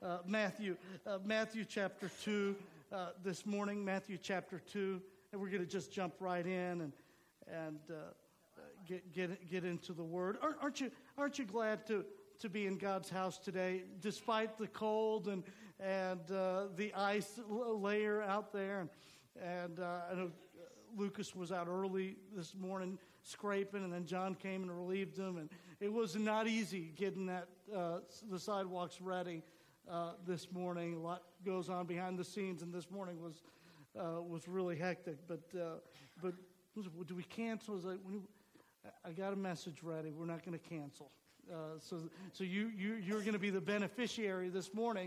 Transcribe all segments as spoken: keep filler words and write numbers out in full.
uh, Matthew, uh, Matthew chapter two uh, this morning, Matthew chapter two, and we're going to just jump right in and and uh, get get get into the Word. Aren't, aren't you aren't you glad to to be in God's house today, despite the cold and and uh, the ice layer out there? And and uh, I know Lucas was out early this morning scraping, and then John came and relieved him, and it was not easy getting that uh, the sidewalks ready uh, this morning. A lot goes on behind the scenes, and this morning was uh, was really hectic. But uh, but do we cancel? Is like, I got a message ready. We're not going to cancel. Uh, so so you you you're going to be the beneficiary this morning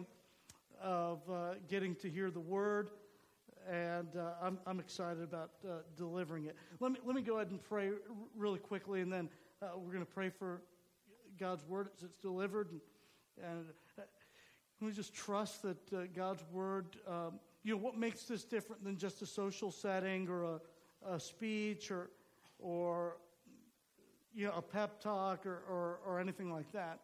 of uh, getting to hear the word. And uh, I'm, I'm excited about uh, delivering it. Let me let me go ahead and pray r- really quickly, and then uh, we're going to pray for God's word as it's delivered. And, and uh, we just trust that uh, God's word, um, you know, what makes this different than just a social setting or a, a speech or or you know a pep talk or or, or anything like that,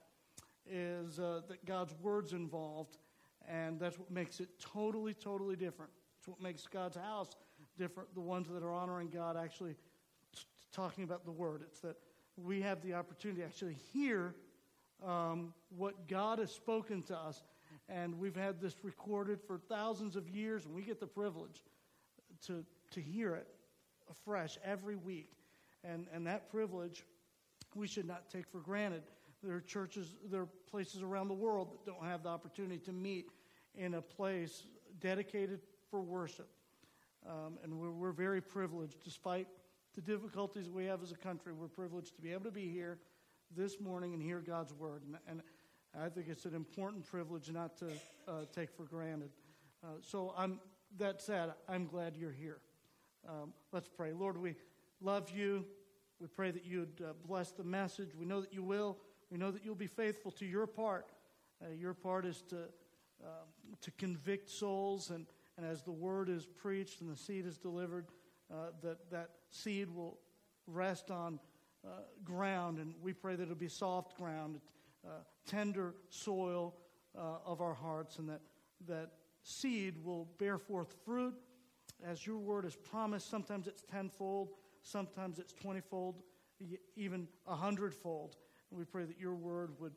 is uh, that God's word's involved, and that's what makes it totally, totally different. It's what makes God's house different, the ones that are honoring God actually t- talking about the Word. It's that we have the opportunity to actually hear um, what God has spoken to us. And we've had this recorded for thousands of years, and we get the privilege to to hear it afresh every week. And, and that privilege we should not take for granted. There are churches, there are places around the world that don't have the opportunity to meet in a place dedicated for worship. Um, and we're, we're very privileged, despite the difficulties we have as a country. We're privileged to be able to be here this morning and hear God's word. And, and I think it's an important privilege not to uh, take for granted. Uh, so I'm, that said, I'm glad you're here. Um, let's pray. Lord, we love you. We pray that you'd uh, bless the message. We know that you will. We know that you'll be faithful to your part. Uh, your part is to uh, to convict souls, and And as the word is preached and the seed is delivered, uh, that that seed will rest on uh, ground. And we pray that it'll be soft ground, uh, tender soil uh, of our hearts, and that that seed will bear forth fruit as your word is promised. Sometimes it's tenfold, sometimes it's twentyfold, even a hundredfold. And we pray that your word would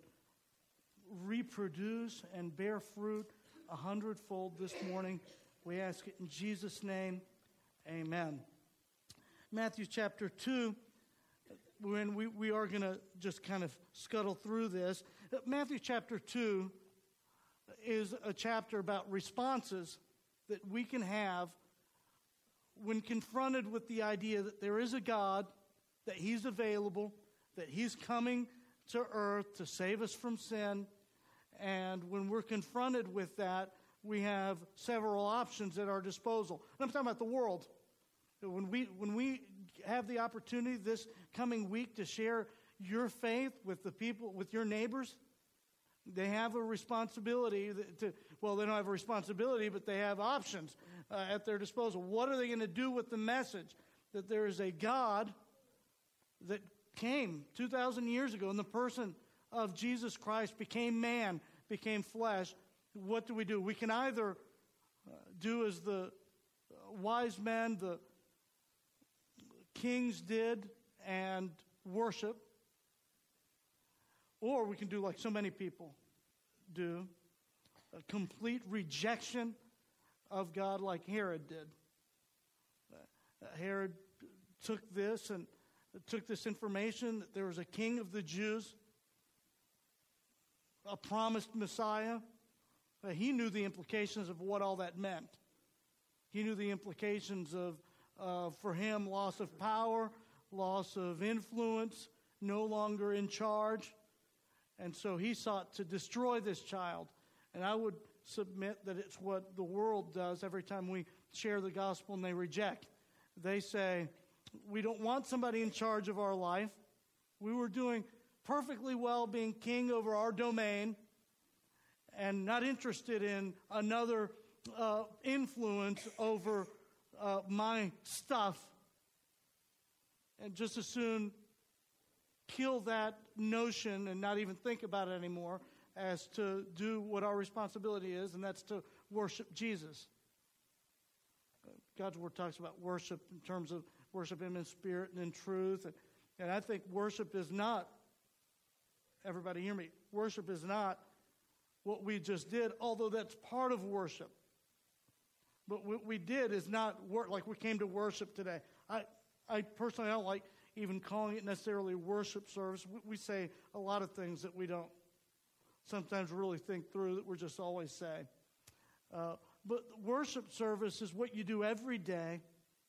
reproduce and bear fruit a hundredfold this morning. We ask it in Jesus' name, amen. Matthew chapter two, when we, we are going to just kind of scuttle through this. Matthew chapter two is a chapter about responses that we can have when confronted with the idea that there is a God, that he's available, that he's coming to earth to save us from sin. And when we're confronted with that, we have several options at our disposal. And I'm talking about the world. When we when we have the opportunity this coming week to share your faith with the people, with your neighbors, they have a responsibility to, well, they don't have a responsibility, but they have options uh, at their disposal. What are they going to do with the message that there is a God that came two thousand years ago in the person of Jesus Christ, became man, became flesh? What do we do? We can either uh, do as the wise men, the kings did, and worship, or we can do like so many people do, a complete rejection of God like Herod did. Uh, Herod took this and took this information that there was a king of the Jews, a promised Messiah. Uh, he knew the implications of what all that meant. He knew the implications of, uh, for him, loss of power, loss of influence, no longer in charge. And so he sought to destroy this child. And I would submit that it's what the world does every time we share the gospel and they reject. They say, we don't want somebody in charge of our life. We were doing perfectly well being king over our domain and not interested in another uh, influence over uh, my stuff. And just as soon kill that notion and not even think about it anymore as to do what our responsibility is, and that's to worship Jesus. God's Word talks about worship in terms of worship Him in spirit and in truth. And, and I think worship is not, everybody hear me, worship is not what we just did, although that's part of worship. But what we did is not work like we came to worship today. I, I personally don't like even calling it necessarily worship service. We, we say a lot of things that we don't sometimes really think through, that we're just always say. Uh, but worship service is what you do every day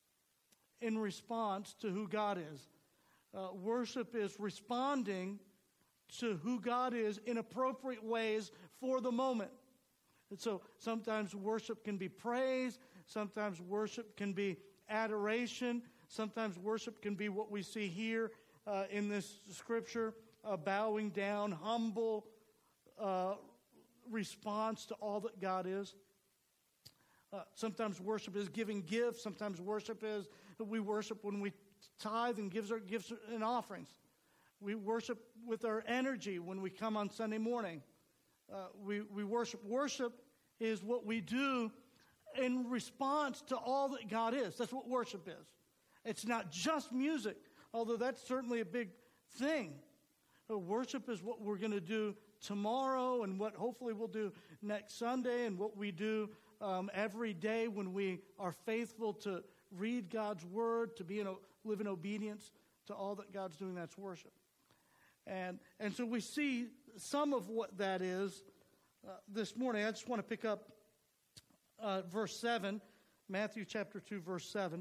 in response to who God is. Uh, worship is responding to who God is in appropriate ways for the moment. And so sometimes worship can be praise, sometimes worship can be adoration, sometimes worship can be what we see here uh, in this scripture, a bowing down, humble uh, response to all that God is. Uh, sometimes worship is giving gifts, sometimes worship is that we worship when we tithe and gives our gifts and offerings. We worship with our energy when we come on Sunday morning. Uh, we, we worship. Worship is what we do in response to all that God is. That's what worship is. It's not just music, although that's certainly a big thing. But worship is what we're going to do tomorrow and what hopefully we'll do next Sunday and what we do um, every day when we are faithful to read God's Word, to be in, live in obedience to all that God's doing. That's worship. And and so we see some of what that is uh, this morning. I just want to pick up uh, verse seven, Matthew chapter two, verse seven.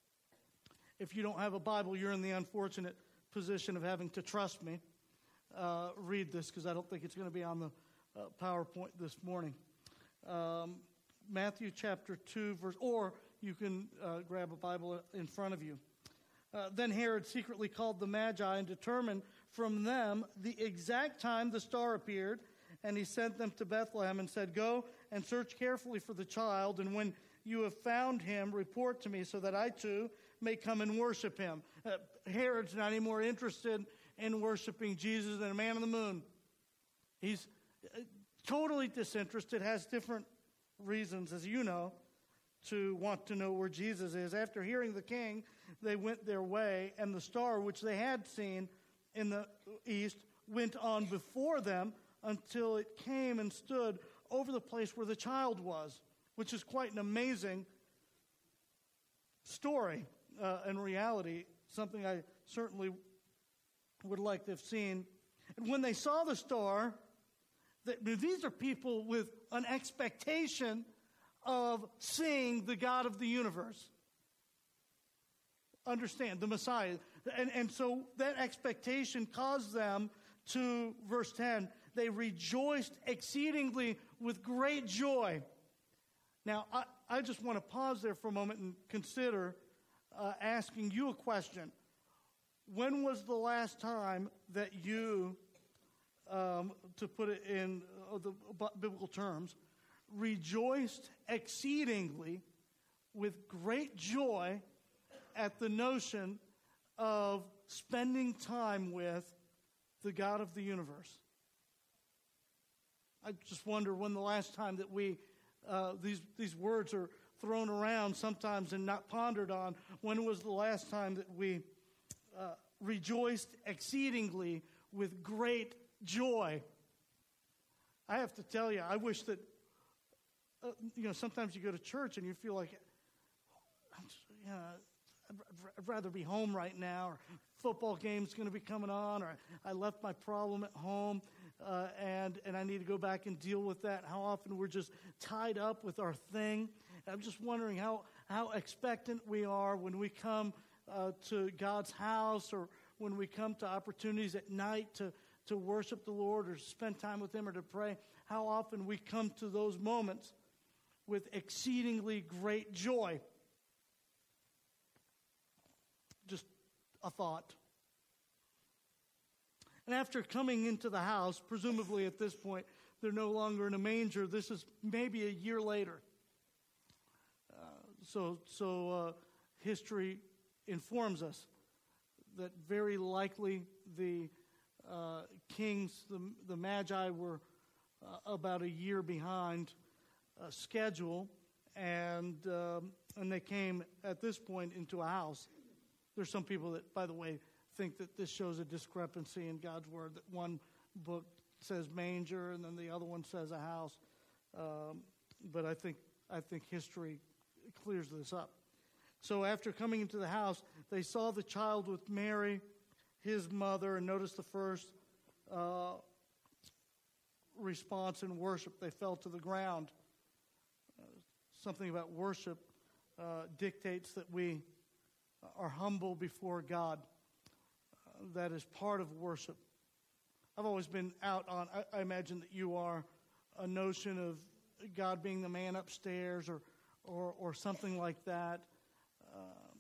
If you don't have a Bible, you're in the unfortunate position of having to trust me. Uh, read this because I don't think it's going to be on the uh, PowerPoint this morning. Um, Matthew chapter two, verse, or you can uh, grab a Bible in front of you. Uh, then Herod secretly called the Magi and determined from them the exact time the star appeared, and he sent them to Bethlehem and said, "Go and search carefully for the child, and when you have found him, report to me so that I too may come and worship him." Uh, Herod's not any more interested in worshiping Jesus than a man on the moon. He's uh, totally disinterested, has different reasons, as you know, to want to know where Jesus is. After hearing the king, they went their way, and the star, which they had seen in the east, went on before them until it came and stood over the place where the child was, which is quite an amazing story. Uh, in reality, something I certainly would like to have seen. And when they saw the star, they, these are people with an expectation of seeing the God of the universe. Understand, the Messiah. And, and so that expectation caused them to, verse ten, they rejoiced exceedingly with great joy. Now, I, I just want to pause there for a moment and consider uh, asking you a question. When was the last time that you, um, to put it in uh, the biblical terms, rejoiced exceedingly with great joy at the notion of spending time with the God of the universe? I just wonder when the last time that we, uh, these these words are thrown around sometimes and not pondered on, when was the last time that we uh, rejoiced exceedingly with great joy? I have to tell you, I wish that, uh, you know, sometimes you go to church and you feel like, I'm just, you know, I'd rather be home right now, or football game's going to be coming on, or I left my problem at home, uh, and and I need to go back and deal with that. How often we're just tied up with our thing. And I'm just wondering how, how expectant we are when we come uh, to God's house, or when we come to opportunities at night to, to worship the Lord or spend time with Him or to pray. How often we come to those moments with exceedingly great joy. Just a thought. And after coming into the house, presumably at this point, they're no longer in a manger. This is maybe a year later. Uh, so so uh, history informs us that very likely the uh, kings, the, the Magi, were uh, about a year behind uh, schedule, and um, and they came at this point into a house. There's some people that, by the way, think that this shows a discrepancy in God's word, that one book says manger and then the other one says a house. Um, but I think I think history clears this up. So after coming into the house, they saw the child with Mary, his mother, and notice the first uh, response in worship. They fell to the ground. Uh, something about worship uh, dictates that we are humble before God. Uh, that is part of worship. I've always been out on, I, I imagine that you are, a notion of God being the man upstairs or or, or something like that. Um,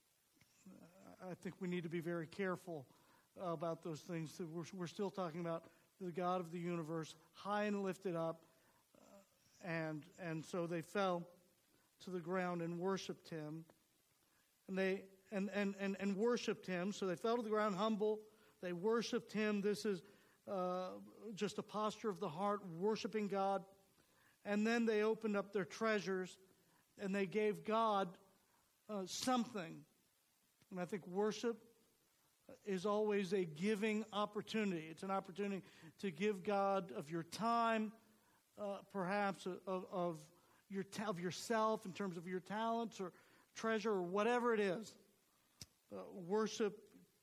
I think we need to be very careful about those things. We're, we're still talking about the God of the universe, high and lifted up, uh, and and so they fell to the ground and worshipped him, and they and and and, and worshipped him. So they fell to the ground, humble. They worshipped him. This is uh, just a posture of the heart, worshiping God, and then they opened up their treasures, and they gave God uh, something. And I think worship is always a giving opportunity. It's an opportunity to give God of your time, uh, perhaps of, of your of yourself in terms of your talents or treasure or whatever it is. Uh, worship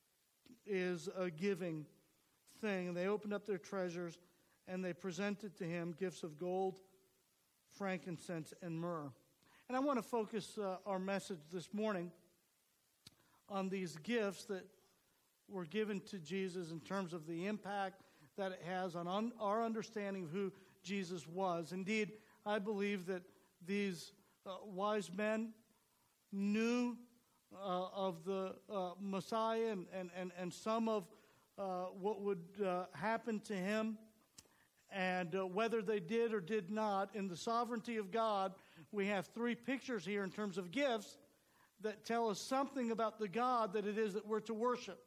is a giving thing. And they opened up their treasures and they presented to him gifts of gold, frankincense, and myrrh. And I want to focus uh, our message this morning on these gifts that were given to Jesus in terms of the impact that it has on un- our understanding of who Jesus was. Indeed, I believe that these uh, wise men knew uh, of the uh, Messiah and, and, and, and some of uh, what would uh, happen to him. And uh, whether they did or did not, in the sovereignty of God, we have three pictures here in terms of gifts that tell us something about the God that it is that we're to worship.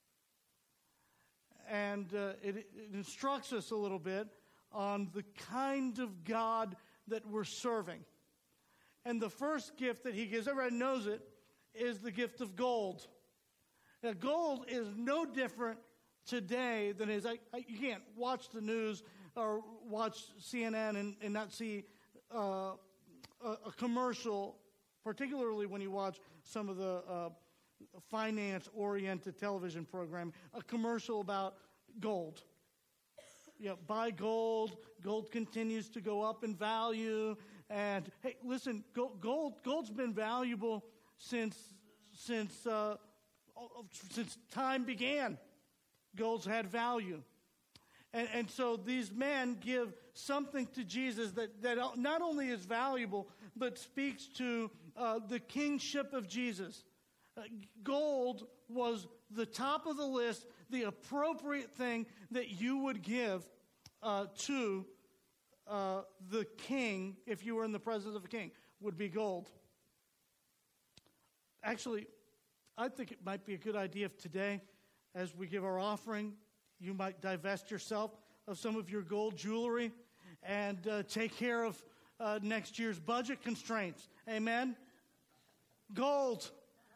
And uh, it, it instructs us a little bit on the kind of God that we're serving. And the first gift that he gives, everybody knows it, is the gift of gold. Now, gold is no different today than it is. I, I, you can't watch the news or watch C N N and, and not see uh, a, a commercial, particularly when you watch some of the uh, finance-oriented television program, a commercial about gold. You know, buy gold. Gold continues to go up in value. And hey, listen, gold gold's been valuable since since uh, since time began. Gold's had value. And, and so these men give something to Jesus that, that not only is valuable, but speaks to uh, the kingship of Jesus. Uh, gold was the top of the list, the appropriate thing that you would give uh, to uh, the king, if you were in the presence of a king, would be gold. Actually, I think it might be a good idea if today, as we give our offering, you might divest yourself of some of your gold jewelry and uh, take care of uh, next year's budget constraints. Amen? Gold.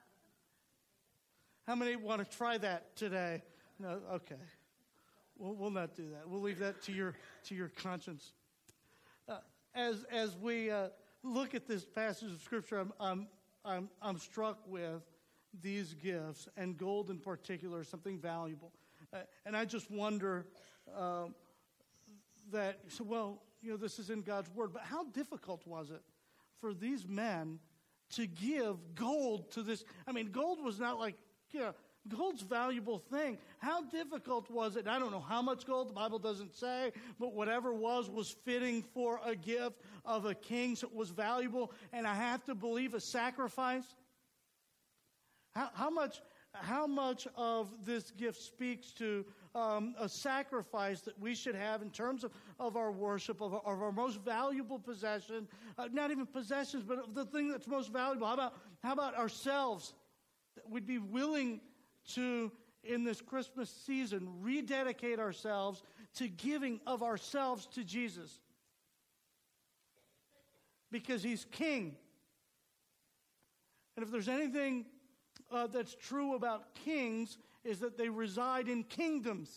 How many want to try that today? No, okay. We'll, we'll not do that. We'll leave that to your to your conscience. Uh, as as we uh, look at this passage of Scripture, I'm I'm I'm, I'm struck with these gifts, and gold in particular is something valuable. Uh, and I just wonder uh, that, so, well, you know, this is in God's Word, but how difficult was it for these men to give gold to this? I mean, gold was not like, you know, gold's a valuable thing. How difficult was it? I don't know how much gold, the Bible doesn't say, but whatever was, was fitting for a gift of a king, so it was valuable, and I have to believe a sacrifice. How, how much... How much of this gift speaks to um, a sacrifice that we should have in terms of, of our worship, of our, of our most valuable possession, uh, not even possessions, but of the thing that's most valuable. How about, how about ourselves? That we'd be willing to, in this Christmas season, rededicate ourselves to giving of ourselves to Jesus. Because he's king. And if there's anything uh, that's true about kings, is that they reside in kingdoms.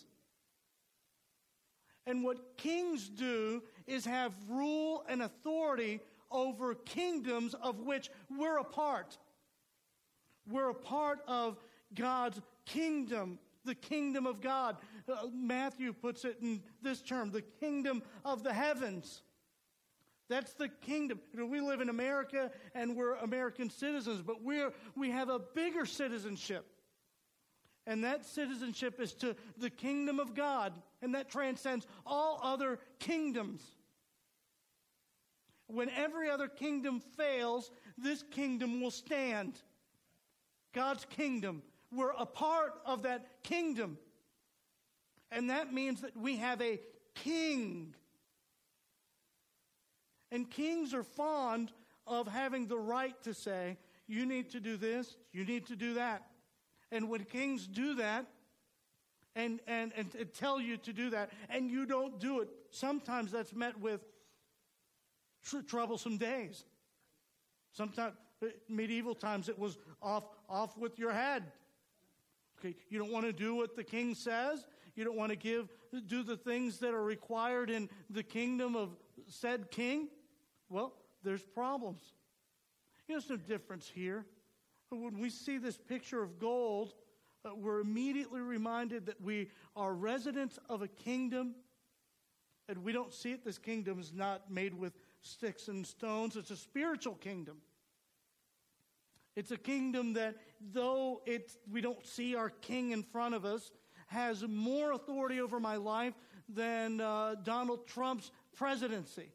And what kings do is have rule and authority over kingdoms of which we're a part. We're a part of God's kingdom, the kingdom of God. Uh, Matthew puts it in this term, the kingdom of the heavens. That's the kingdom. You know, we live in America and we're American citizens, but we're we have a bigger citizenship. And that citizenship is to the kingdom of God, and that transcends all other kingdoms. When every other kingdom fails, this kingdom will stand. God's kingdom. We're a part of that kingdom. And that means that we have a king. And kings are fond of having the right to say, you need to do this, you need to do that. And when kings do that, and, and, and tell you to do that, and you don't do it, sometimes that's met with tr- troublesome days. Sometimes, medieval times, it was off, off with your head. Okay, you don't want to do what the king says. You don't want to give, do the things that are required in the kingdom of said king. Well, there's problems. You know, there's no difference here. When we see this picture of gold, uh, we're immediately reminded that we are residents of a kingdom, and we don't see it. This kingdom is not made with sticks and stones. It's a spiritual kingdom. It's a kingdom that, though it's, we don't see our king in front of us, has more authority over my life than uh, Donald Trump's presidency.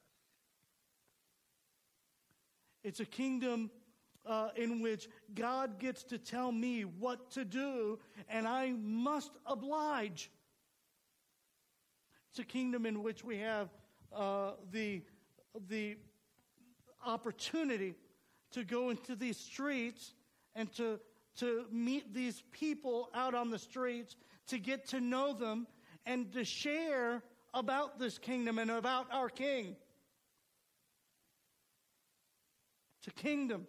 It's a kingdom uh, in which God gets to tell me what to do, and I must oblige. It's a kingdom in which we have uh, the, the opportunity to go into these streets and to, to meet these people out on the streets, to get to know them, and to share about this kingdom and about our King. It's a kingdom.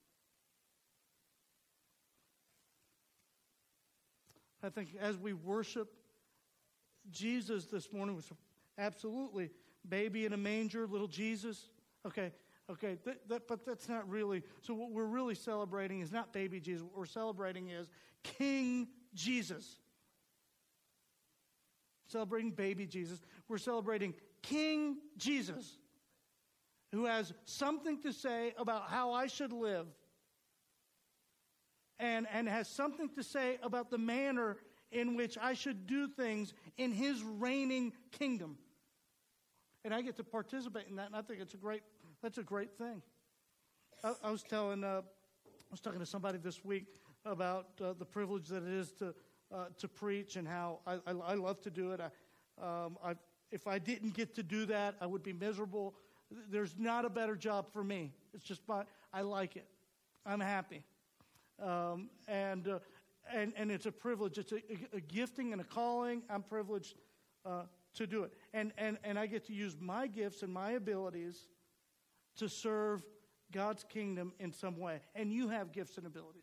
I think as we worship Jesus this morning, was absolutely baby in a manger, little Jesus. Okay, okay, that, that, but that's not really. So what we're really celebrating is not baby Jesus. What we're celebrating is King Jesus. Celebrating baby Jesus. We're celebrating King Jesus, who has something to say about how I should live, and, and has something to say about the manner in which I should do things in his reigning kingdom. And I get to participate in that, and I think it's a great, that's a great thing. I, I was telling, uh, I was talking to somebody this week about uh, the privilege that it is to uh, to preach, and how I, I, I love to do it. I, um, I, if I didn't get to do that, I would be miserable. There's not a better job for me. It's just my, I like it. I'm happy. Um, and, uh, and and it's a privilege. It's a, a gifting and a calling. I'm privileged uh, to do it. And, and, and I get to use my gifts and my abilities to serve God's kingdom in some way. And you have gifts and abilities.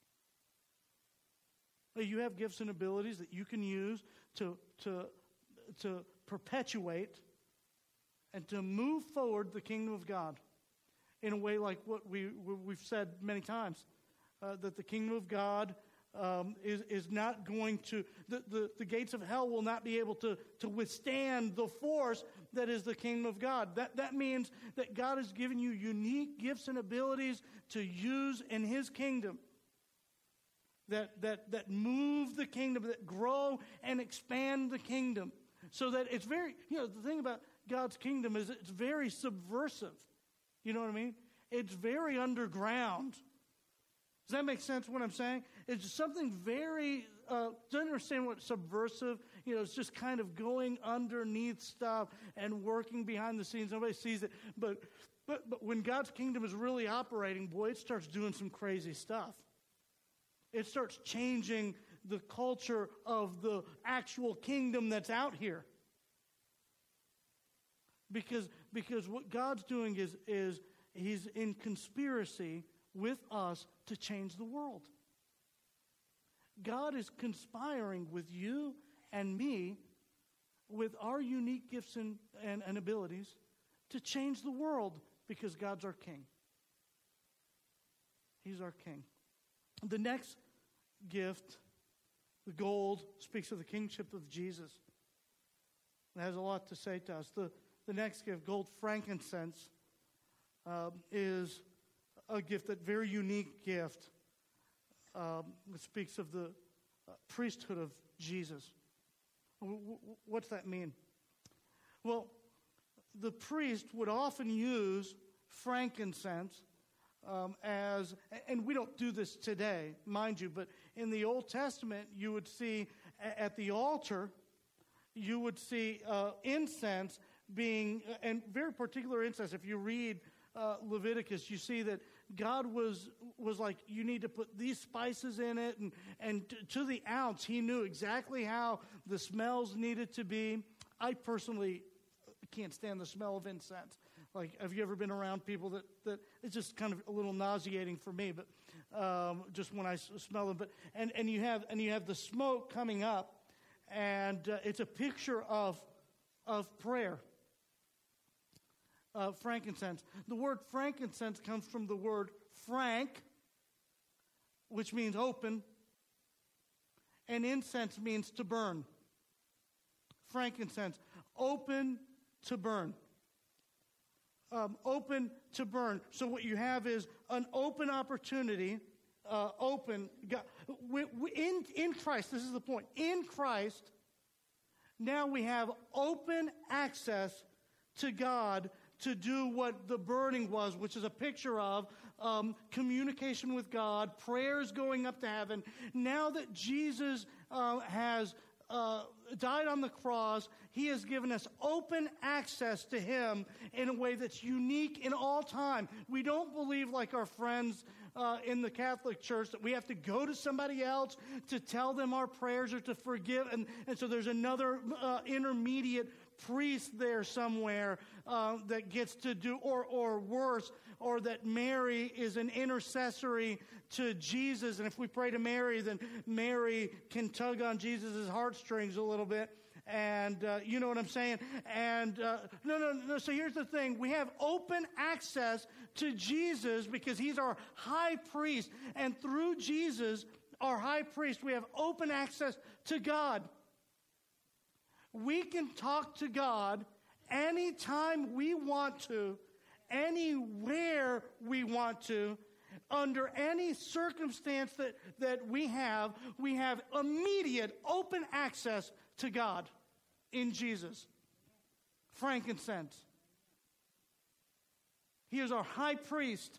You have gifts and abilities that you can use to, to, to perpetuate and to move forward the kingdom of God in a way like what we, we've said many times, uh, that the kingdom of God um, is, is not going to, the, the, the gates of hell will not be able to, to withstand the force that is the kingdom of God. That, that means that God has given you unique gifts and abilities to use in his kingdom. That, that, that move the kingdom, that grow and expand the kingdom. So that it's very, you know, the thing about God's kingdom is it's very subversive. You know what I mean? It's very underground. Does that make sense what I'm saying? It's something very, uh, don't understand what subversive, you know, it's just kind of going underneath stuff and working behind the scenes. Nobody sees it. But, but, but when God's kingdom is really operating, boy, it starts doing some crazy stuff. It starts changing the culture of the actual kingdom that's out here. Because, because what God's doing is, is he's in conspiracy with us to change the world. God is conspiring with you and me, with our unique gifts and, and, and abilities, to change the world because God's our King. He's our King. The next gift, the gold, speaks of the kingship of Jesus. It has a lot to say to us. The, the next gift, gold frankincense, uh, is a gift, that very unique gift. Um, it speaks of the uh, priesthood of Jesus. W- w- what's that mean? Well, the priest would often use frankincense um, as, and we don't do this today, mind you, but in the Old Testament, you would see a- at the altar, you would see uh, incense being, and very particular incense. If you read uh, Leviticus, you see that God was was like, you need to put these spices in it, and, and t- to the ounce, he knew exactly how the smells needed to be. I personally can't stand the smell of incense. Like, have you ever been around people that, that it's just kind of a little nauseating for me, but um, just when I s- smell them. But and, and you have and you have the smoke coming up, and uh, it's a picture of of prayer. Uh, frankincense. The word frankincense comes from the word frank, which means open, and incense means to burn. Frankincense, open to burn. Um, open to burn. So what you have is an open opportunity, uh, open. God, we, we, in, in Christ, this is the point. In Christ, now we have open access to God to do what the burning was, which is a picture of um, communication with God, prayers going up to heaven. Now that Jesus uh, has uh, died on the cross, he has given us open access to him in a way that's unique in all time. We don't believe, like our friends uh, in the Catholic Church, that we have to go to somebody else to tell them our prayers or to forgive. And, and so there's another uh, intermediate priest there somewhere uh, that gets to do, or or worse, or that Mary is an intercessory to Jesus, and if we pray to Mary, then Mary can tug on Jesus' heartstrings a little bit, and uh, you know what I'm saying? And uh, no, no, no. So here's the thing: we have open access to Jesus because he's our high priest, and through Jesus, our high priest, we have open access to God. We can talk to God anytime we want to, anywhere we want to, under any circumstance that, that we have. We have immediate open access to God in Jesus. Frankincense. He is our high priest.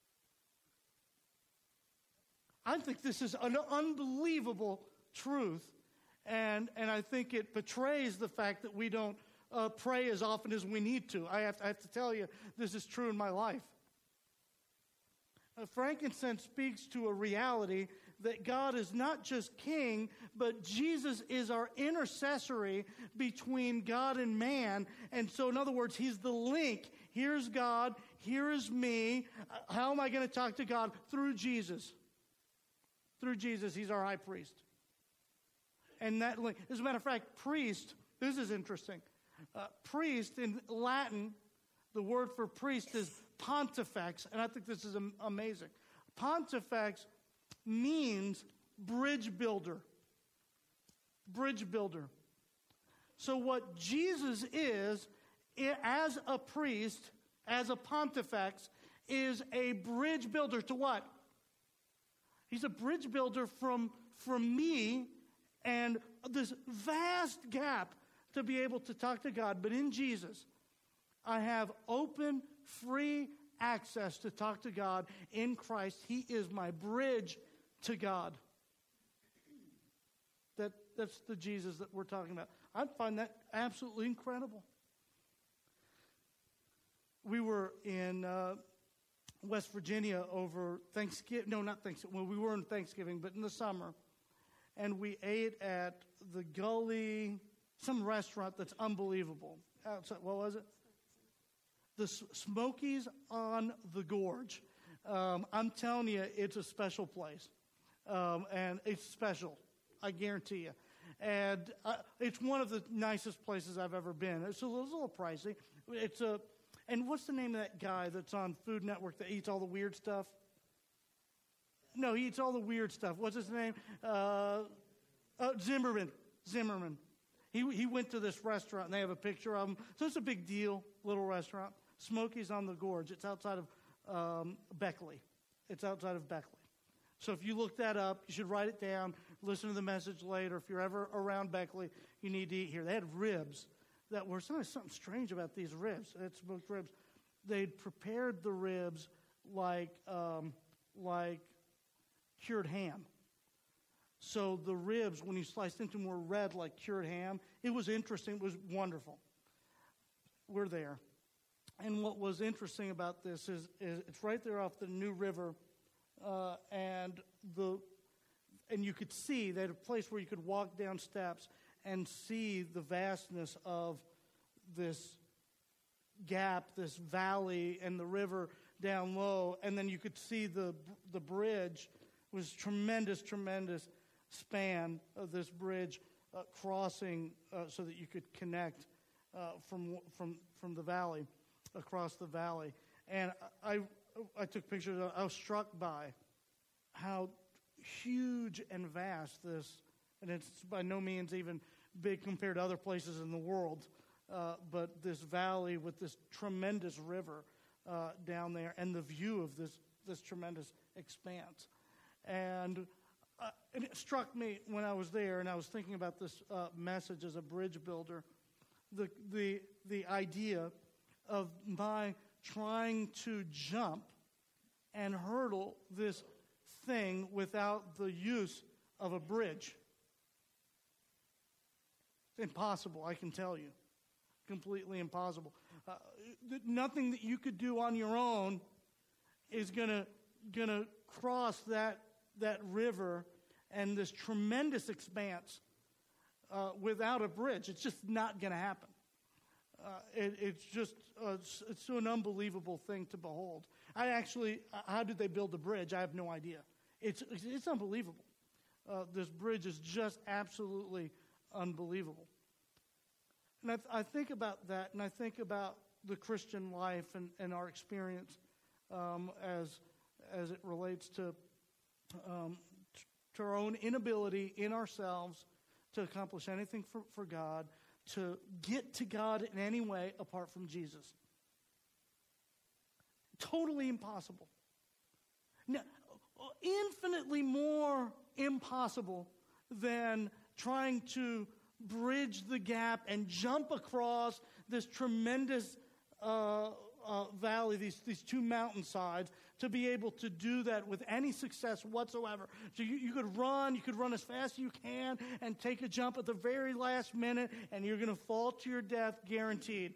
I think this is an unbelievable truth. And and I think it betrays the fact that we don't uh, pray as often as we need to. I have, I have to tell you, this is true in my life. Uh, frankincense speaks to a reality that God is not just king, but Jesus is our intercessory between God and man. And so, in other words, he's the link. Here's God, here is me. Uh, how am I going to talk to God? Through Jesus. Through Jesus, he's our high priest. And that, as a matter of fact, priest, this is interesting. Uh, priest in Latin, the word for priest is pontifex, and I think this is am- amazing. Pontifex means bridge builder. Bridge builder. So what Jesus is, I- as a priest, as a pontifex, is a bridge builder to what? He's a bridge builder from, from me and this vast gap to be able to talk to God. But in Jesus, I have open, free access to talk to God in Christ. He is my bridge to God. That, that's the Jesus that we're talking about. I find that absolutely incredible. We were in uh, West Virginia over Thanksgiving. No, not Thanksgiving. Well, we were in Thanksgiving, but in the summer. And we ate at the Gully, some restaurant that's unbelievable. Outside, what was it? the Smokies on the Gorge. Um, I'm telling you, it's a special place. Um, and it's special, I guarantee you. And uh, it's one of the nicest places I've ever been. It's a little, it's a little pricey. It's a, and what's the name of that guy that's on Food Network that eats all the weird stuff? No, he eats all the weird stuff. What's his name? Uh, uh, Zimmerman. Zimmerman. He he went to this restaurant, and they have a picture of him. So it's a big deal, little restaurant. Smokies on the Gorge. It's outside of um, Beckley. It's outside of Beckley. So if you look that up, you should write it down, listen to the message later. If you're ever around Beckley, you need to eat here. They had ribs that were something, something strange about these ribs. They had smoked ribs. They'd prepared the ribs like um, like cured ham. So the ribs, when you sliced into them, were red like cured ham. It was interesting. It was wonderful. We're there. And what was interesting about this is, is it's right there off the New River. Uh, and the and you could see, they had a place where you could walk down steps and see the vastness of this gap, this valley, and the river down low. And then you could see the the bridge. It was tremendous, tremendous span of this bridge uh, crossing uh, so that you could connect uh, from from from the valley, across the valley. And I I took pictures. I was struck by how huge and vast this, and it's by no means even big compared to other places in the world, uh, but this valley with this tremendous river uh, down there, and the view of this this tremendous expanse. And, uh, and it struck me when I was there, and I was thinking about this uh, message as a bridge builder, the the the idea of my trying to jump and hurdle this thing without the use of a bridge. It's impossible, I can tell you. Completely impossible. Uh, nothing that you could do on your own is gonna gonna cross that that river and this tremendous expanse uh, without a bridge. It's just not going to happen. Uh, it, it's just uh, it's, it's an unbelievable thing to behold. I actually, how did they build the bridge? I have no idea. It's it's, it's unbelievable. Uh, this bridge is just absolutely unbelievable. And I, th- I think about that, and I think about the Christian life and, and our experience um, as as it relates to um, t- to our own inability in ourselves to accomplish anything for, for God, to get to God in any way apart from Jesus. Totally impossible. Now, infinitely more impossible than trying to bridge the gap and jump across this tremendous uh, uh, valley, these, these two mountainsides, to be able to do that with any success whatsoever. So you, you could run, you could run as fast as you can and take a jump at the very last minute, and you're going to fall to your death guaranteed.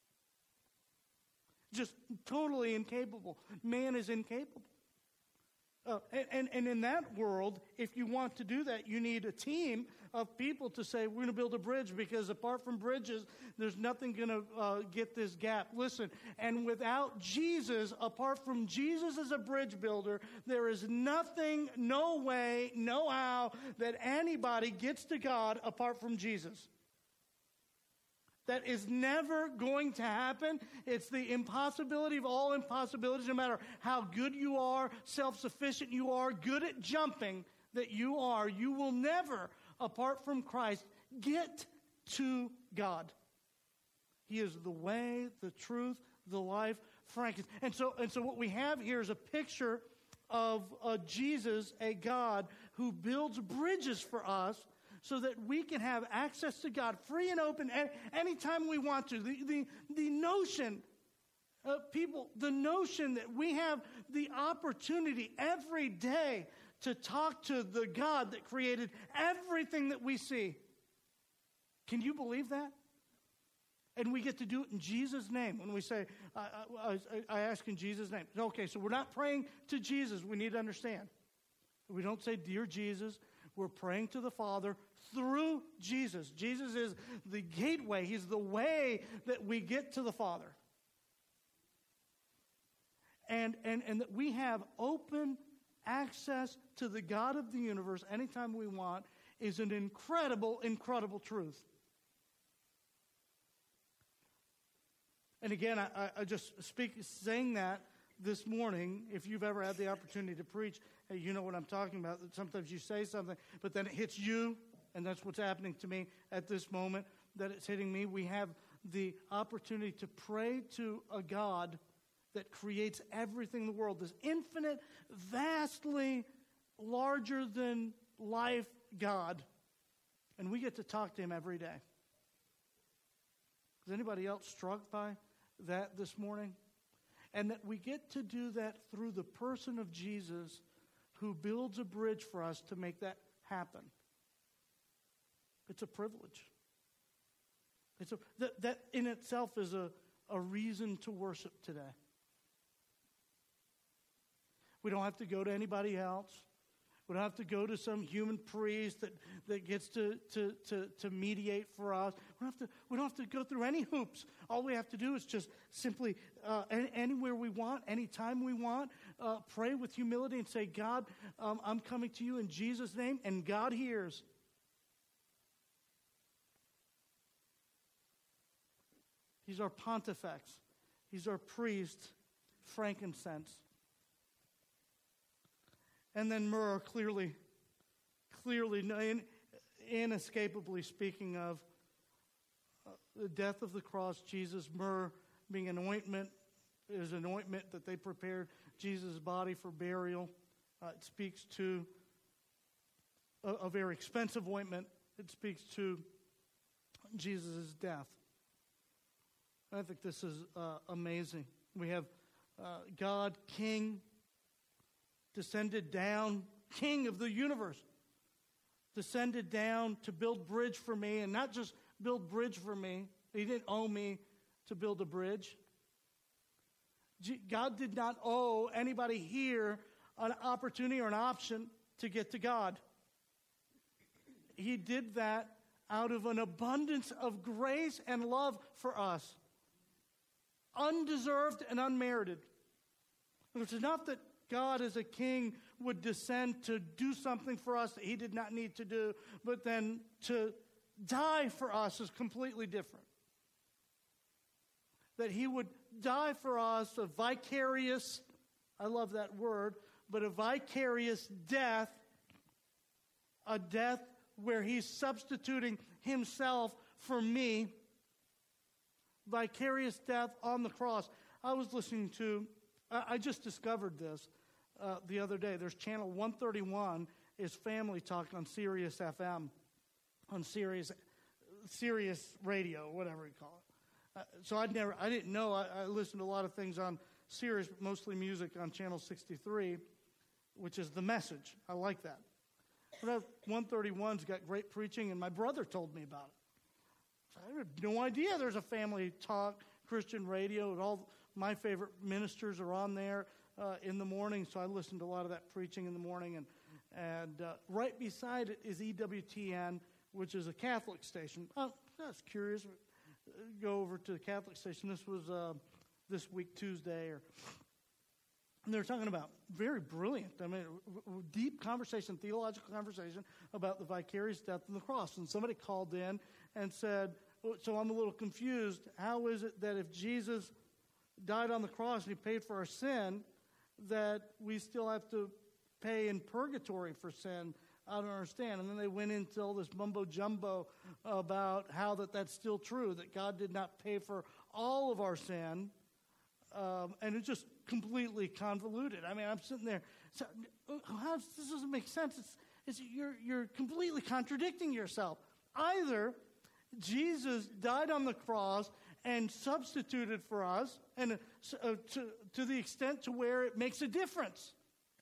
Just totally incapable. Man is incapable. Uh, and, and, and in that world, if you want to do that, you need a team of people to say, we're going to build a bridge, because apart from bridges, there's nothing going to uh, get this gap. Listen, and without Jesus, apart from Jesus as a bridge builder, there is nothing, no way, no how that anybody gets to God apart from Jesus. That is never going to happen. It's the impossibility of all impossibilities, no matter how good you are, self-sufficient you are, good at jumping that you are, you will never, apart from Christ, get to God. He is the way, the truth, the life, Frank. And so, and so what we have here is a picture of uh, Jesus, a God who builds bridges for us, so that we can have access to God free and open anytime we want to. The, the, the notion, uh, people, the notion that we have the opportunity every day to talk to the God that created everything that we see. Can you believe that? And we get to do it in Jesus' name. When we say, I, I, I ask in Jesus' name. Okay, so we're not praying to Jesus. We need to understand. We don't say, Dear Jesus. We're praying to the Father through Jesus. Jesus is the gateway. He's the way that we get to the Father. and, and, and that we have open access to the God of the universe anytime we want is an incredible, incredible truth. And again, I, I just speak saying that this morning. If you've ever had the opportunity to preach, hey, you know what I'm talking about. That sometimes you say something, but then it hits you, and that's what's happening to me at this moment, that it's hitting me. We have the opportunity to pray to a God that creates everything in the world, this infinite, vastly larger than life God. And we get to talk to him every day. Is anybody else struck by that this morning? And that we get to do that through the person of Jesus, who builds a bridge for us to make that happen. It's a privilege. It's a, that, that in itself is a, a reason to worship today. We don't have to go to anybody else. We don't have to go to some human priest that, that gets to, to, to, to mediate for us. We don't, have to, we don't have to go through any hoops. All we have to do is just simply, uh, any, anywhere we want, anytime we want, uh, pray with humility and say, God, um, I'm coming to you in Jesus' name, and God hears. He's our pontifex. He's our priest, frankincense. And then myrrh, clearly, clearly, in, inescapably speaking of uh, the death of the cross, Jesus, myrrh being an ointment, is an ointment that they prepared Jesus' body for burial. Uh, it speaks to a, a very expensive ointment. It speaks to Jesus' death. I think this is uh, amazing. We have uh, God, King, descended down, King of the universe, descended down to build bridge for me, and not just build bridge for me. He didn't owe me to build a bridge. God did not owe anybody here an opportunity or an option to get to God. He did that out of an abundance of grace and love for us, undeserved and unmerited. It's enough that God as a king would descend to do something for us that he did not need to do, but then to die for us is completely different. That he would die for us a vicarious, I love that word, but a vicarious death, a death where he's substituting himself for me, vicarious death on the cross. I was listening to, I just discovered this uh, the other day. There's channel one thirty-one is Family Talk on Sirius F M, on Sirius, Sirius Radio, whatever you call it. Uh, so I'd never, I didn't know. I, I listened to a lot of things on Sirius, but mostly music on channel sixty-three, which is The Message. I like that. But one thirty-one's got great preaching, and my brother told me about it. I had no idea there's a Family Talk Christian radio, and all my favorite ministers are on there uh, in the morning, so I listened to a lot of that preaching in the morning. And, and uh, right beside it is E W T N, which is a Catholic station. Oh, I was curious. Go over to the Catholic station. This was uh, this week, Tuesday. Or, and they were talking about very brilliant, I mean, deep conversation, theological conversation about the vicarious death on the cross. And somebody called in and said, so I'm a little confused. How is it that if Jesus died on the cross and he paid for our sin, that we still have to pay in purgatory for sin? I don't understand. And then they went into all this mumbo-jumbo about how that that's still true, that God did not pay for all of our sin. Um, and it's just completely convoluted. I mean, I'm sitting there. So, how does, this doesn't make sense. It's, it's, you're, you're completely contradicting yourself. Either Jesus died on the cross and substituted for us, and uh, to, to the extent to where it makes a difference.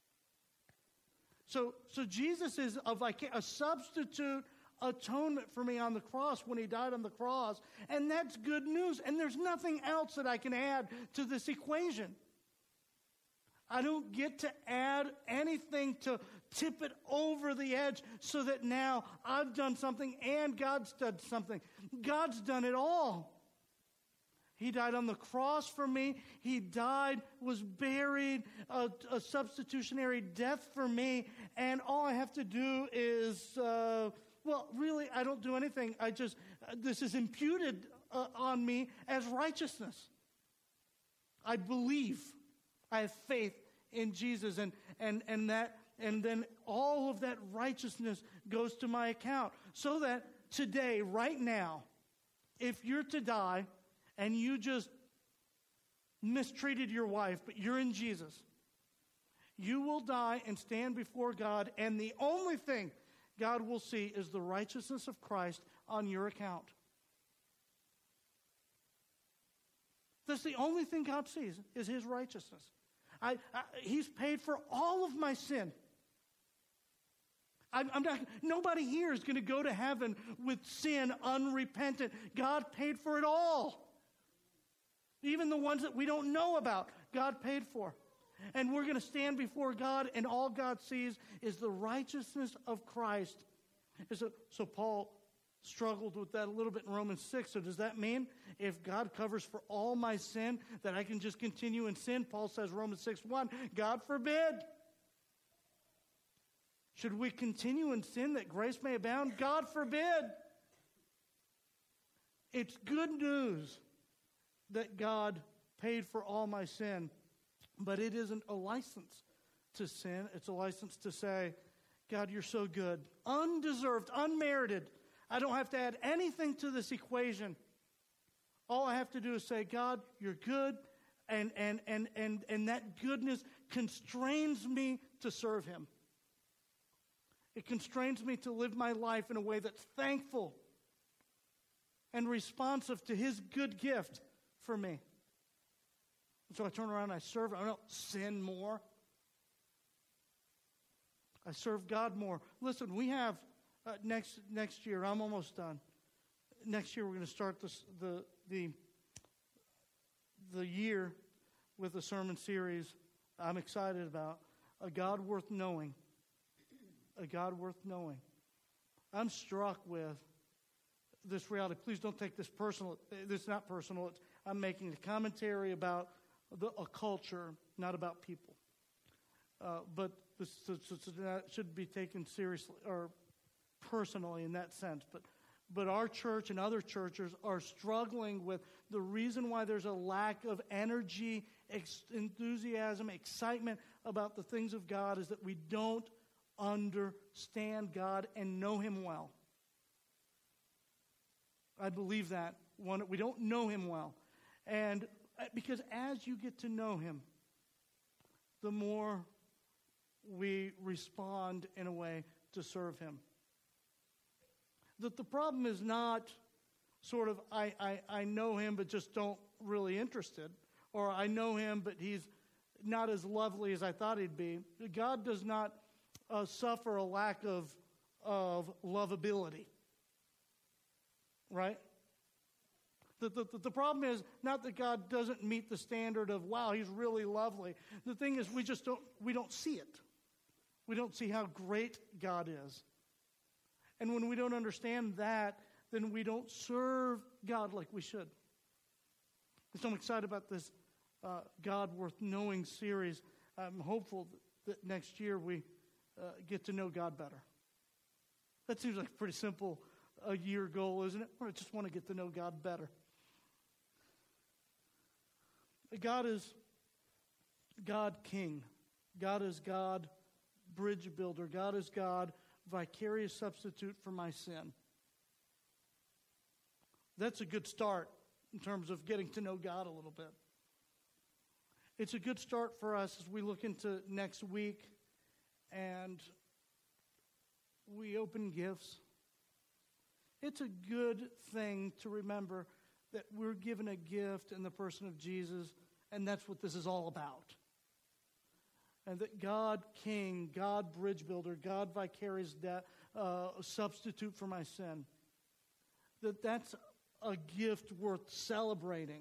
So, so Jesus is a, a substitute atonement for me on the cross when he died on the cross, and that's good news. And there's nothing else that I can add to this equation. I don't get to add anything to tip it over the edge so that now I've done something and God's done something. God's done it all. He died on the cross for me. He died, was buried, a, a substitutionary death for me. And all I have to do is, uh, well, really, I don't do anything. I just, uh, this is imputed uh, on me as righteousness. I believe. I have faith in Jesus. And, and, and, that, and then all of that righteousness goes to my account. So that today, right now, if you're to die, and you just mistreated your wife, but you're in Jesus, you will die and stand before God, and the only thing God will see is the righteousness of Christ on your account. That's the only thing God sees, is his righteousness. I, I, he's paid for all of my sin. I'm, I'm not, nobody here is going to go to heaven with sin unrepentant. God paid for it all. Even the ones that we don't know about, God paid for. And we're going to stand before God, and all God sees is the righteousness of Christ. So, so Paul struggled with that a little bit in Romans six. So does that mean if God covers for all my sin, that I can just continue in sin? Paul says, Romans six one, God forbid. Should we continue in sin that grace may abound? God forbid. It's good news that God paid for all my sin, but it isn't a license to sin. It's a license to say, God, you're so good, undeserved, unmerited. I don't have to add anything to this equation. All I have to do is say, God, you're good, and and and and and that goodness constrains me to serve him. It constrains me to live my life in a way that's thankful and responsive to his good gift for me. And so I turn around and I serve. I don't sin more. I serve God more. Listen, we have uh, next next year. I'm almost done. Next year we're going to start this, the the the year with a sermon series I'm excited about. A God worth knowing. A God worth knowing. I'm struck with this reality. Please don't take this personal. This is not personal. It's, I'm making a commentary about the, a culture, not about people. Uh, but this, this, this should be taken seriously or personally in that sense. But but our church and other churches are struggling with the reason why there's a lack of energy, ex- enthusiasm, excitement about the things of God is that we don't understand God and know him well. I believe that. One, we don't know him well. And because as you get to know him, the more we respond in a way to serve him. That the problem is not sort of, I, I, I know him but just don't really interested. Or I know him but he's not as lovely as I thought he'd be. God does not uh, suffer a lack of, of lovability. Right? The, the, the problem is not that God doesn't meet the standard of, wow, he's really lovely. The thing is we just don't, we don't see it. We don't see how great God is. And when we don't understand that, then we don't serve God like we should. So I'm excited about this uh, God Worth Knowing series. I'm hopeful that next year we uh, get to know God better. That seems like a pretty simple a year goal, isn't it? I just want to get to know God better. God is God King. God is God bridge builder. God is God vicarious substitute for my sin. That's a good start in terms of getting to know God a little bit. It's a good start for us as we look into next week and we open gifts. It's a good thing to remember that we're given a gift in the person of Jesus, and that's what this is all about. And that God King, God Bridge Builder, God Vicarious de- uh, Substitute for my sin, that that's a gift worth celebrating.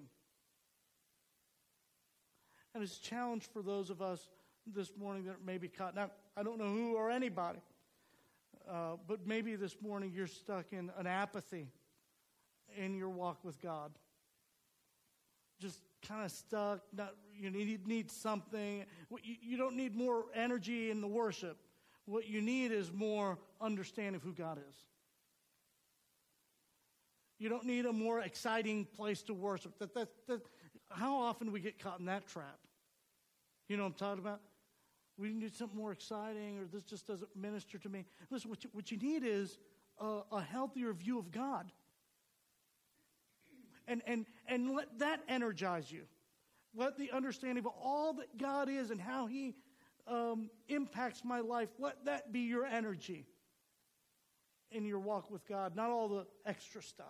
And it's a challenge for those of us this morning that may be caught. Now, I don't know who or anybody, uh, but maybe this morning you're stuck in an apathy in your walk with God. just kind of stuck. Not, you need, need something. You, you don't need more energy in the worship. What you need is more understanding of who God is. You don't need a more exciting place to worship. That, that, that, how often do we get caught in that trap? You know what I'm talking about? We need something more exciting, or this just doesn't minister to me. Listen, what you, what you need is a, a healthier view of God. And, and, and let that energize you. Let the understanding of all that God is and how He um, impacts my life, let that be your energy in your walk with God, not all the extra stuff.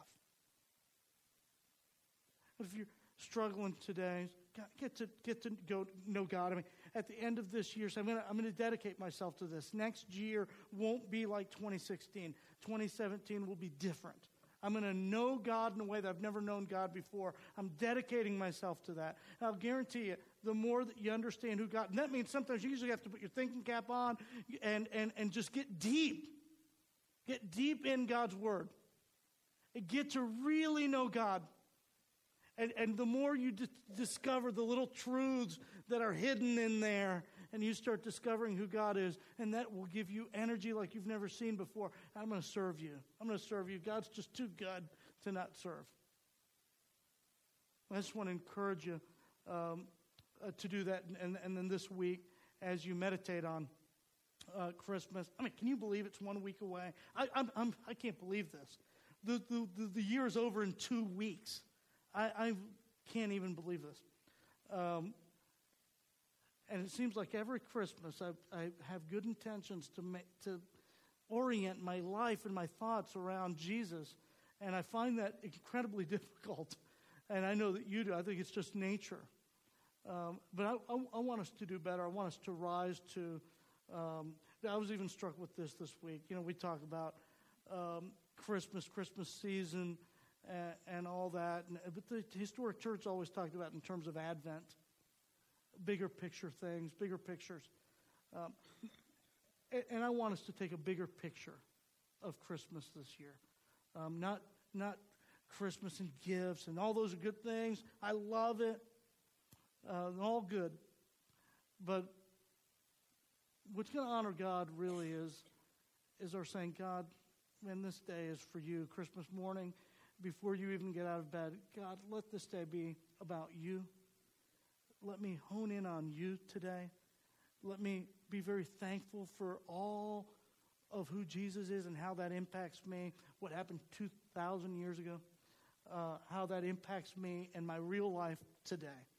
But if you're struggling today, get to get to go know God. I mean, at the end of this year, so I'm going to I'm going to dedicate myself to this. Next year won't be like twenty sixteen. twenty seventeen will be different. I'm going to know God in a way that I've never known God before. I'm dedicating myself to that. And I'll guarantee you, the more that you understand who God, and that means sometimes you usually have to put your thinking cap on and and and just get deep, get deep in God's Word, and get to really know God. And, and the more you d- discover the little truths that are hidden in there, and you start discovering who God is, and that will give you energy like you've never seen before. I'm going to serve you. I'm going to serve you. God's just too good to not serve. I just want to encourage you um, uh, to do that. And, and then this week, as you meditate on uh, Christmas, I mean, can you believe it's one week away? I I'm, I'm, I can't believe this. The, the, the, the year is over in two weeks. I, I can't even believe this. Um, and it seems like every Christmas I, I have good intentions to make, to orient my life and my thoughts around Jesus. And I find that incredibly difficult. And I know that you do. I think it's just nature. Um, but I, I, I want us to do better. I want us to rise to... Um, I was even struck with this this week. You know, we talk about um, Christmas, Christmas season, and, and all that. And, but the historic church always talked about in terms of Advent, bigger picture things, bigger pictures. Um, and, and I want us to take a bigger picture of Christmas this year. Um, not not Christmas and gifts and all those are good things. I love it. Uh, all good. But what's going to honor God really is, is our saying, God, man, this day is for you. Christmas morning, before you even get out of bed, God, let this day be about you. Let me hone in on you today. Let me be very thankful for all of who Jesus is and how that impacts me, what happened two thousand years ago, uh, how that impacts me and my real life today.